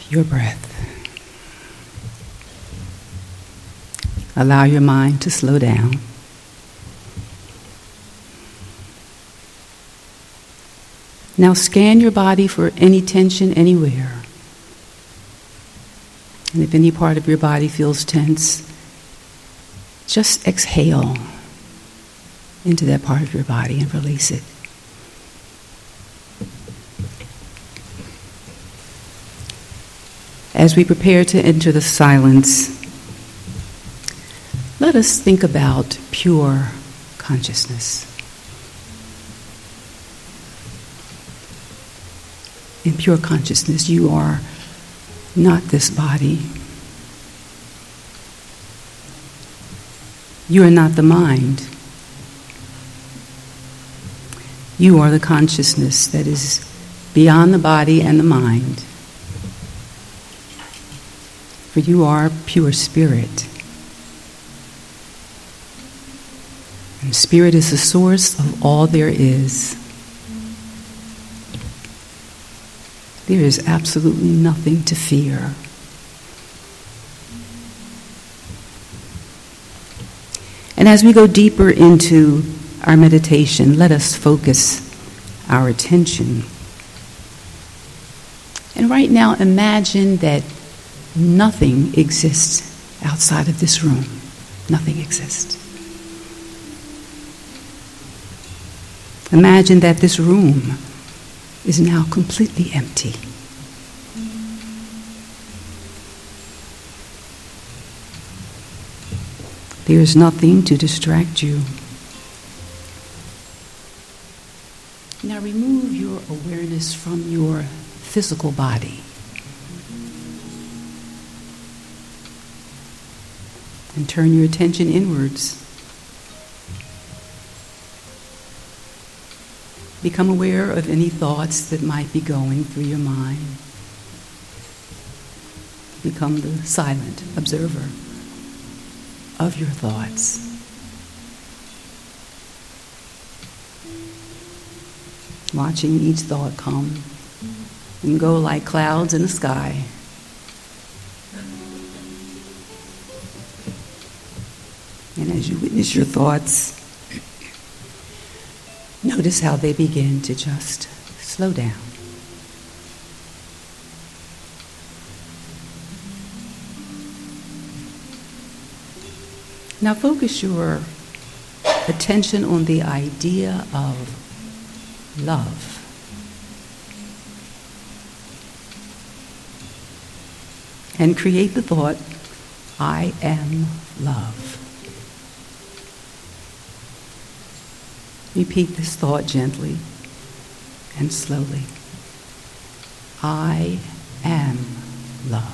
your breath. Allow your mind to slow down. Now scan your body for any tension anywhere. And if any part of your body feels tense, just exhale into that part of your body and release it. As we prepare to enter the silence, let us think about pure consciousness. In pure consciousness, you are not this body. You are not the mind. You are the consciousness that is beyond the body and the mind. For you are pure spirit. And spirit is the source of all there is. There is absolutely nothing to fear. And as we go deeper into our meditation, let us focus our attention. And right now, imagine that nothing exists outside of this room. Nothing exists. Imagine that this room is now completely empty. There is nothing to distract you. Now remove your awareness from your physical body. And turn your attention inwards. Become aware of any thoughts that might be going through your mind. Become the silent observer of your thoughts. Watching each thought come and go like clouds in the sky. And as you witness your thoughts, notice how they begin to just slow down. Now focus your attention on the idea of love. And create the thought, I am love. Repeat this thought gently and slowly. I am love.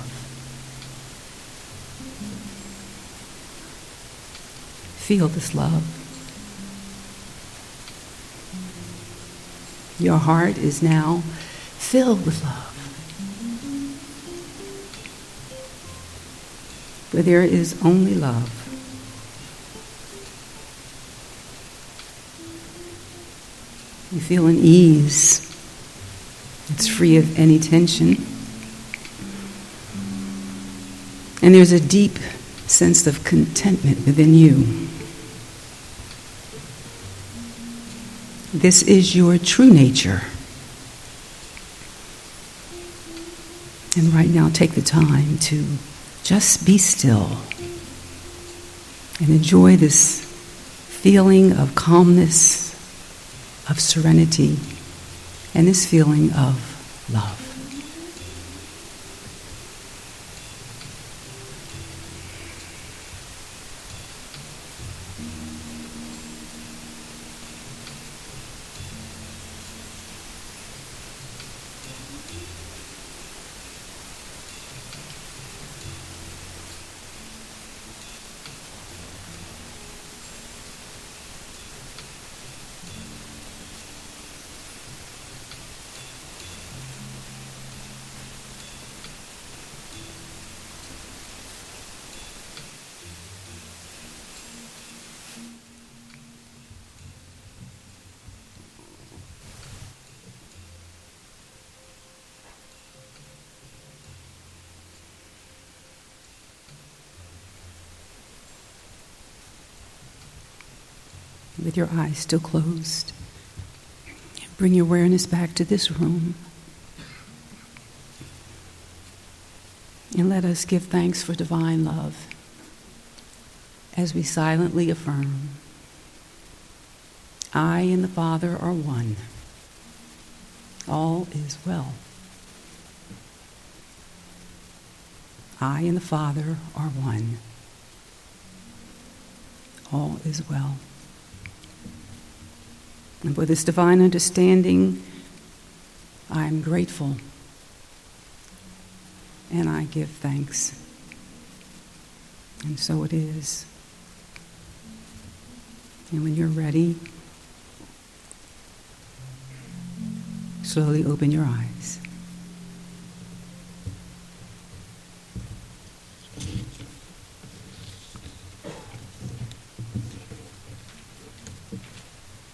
Feel this love. Your heart is now filled with love. For there is only love. You feel an ease. It's free of any tension. And there's a deep sense of contentment within you. This is your true nature. And right now, take the time to just be still and enjoy this feeling of calmness, of serenity, and this feeling of love. with your eyes still closed. Bring your awareness back to this room. And let us give thanks for divine love as we silently affirm, I and the Father are one. All is well. I and the Father are one. All is well. And for this divine understanding, I am grateful. And I give thanks. And so it is. And when you're ready, slowly open your eyes.